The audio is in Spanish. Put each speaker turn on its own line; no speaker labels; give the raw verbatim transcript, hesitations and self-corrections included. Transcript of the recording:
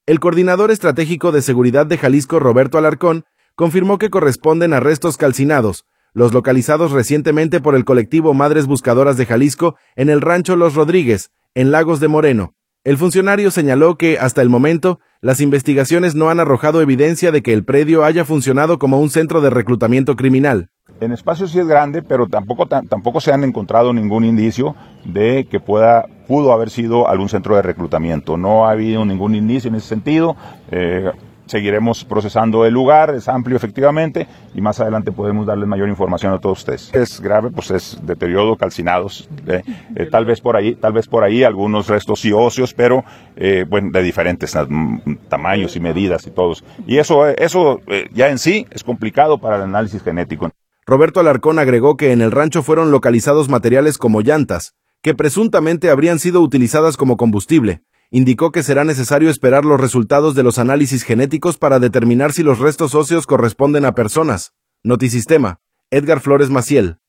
El coordinador estratégico de seguridad de Jalisco, Roberto Alarcón, confirmó que corresponden a restos calcinados, los localizados recientemente por el colectivo Madres Buscadoras de Jalisco en el rancho Los Rodríguez, en Lagos de Moreno. El funcionario señaló que, hasta el momento, las investigaciones no han arrojado evidencia de que el predio haya funcionado como un centro de reclutamiento criminal.
En espacio sí es grande, pero tampoco, tampoco se han encontrado ningún indicio de que pueda, pudo haber sido algún centro de reclutamiento. No ha habido ningún indicio en ese sentido. Eh, Seguiremos procesando el lugar, es amplio efectivamente, y más adelante podemos darles mayor información a todos ustedes. Es grave, pues es deterioro, calcinados, eh, eh, tal vez por ahí, tal vez por ahí algunos restos sí óseos, pero eh, bueno, de diferentes tamaños y medidas y todos. Y eso, eso eh, ya en sí es complicado para el análisis genético.
Roberto Alarcón agregó que en el rancho fueron localizados materiales como llantas, que presuntamente habrían sido utilizadas como combustible. Indicó que será necesario esperar los resultados de los análisis genéticos para determinar si los restos óseos corresponden a personas. Notisistema, Edgar Flores Maciel.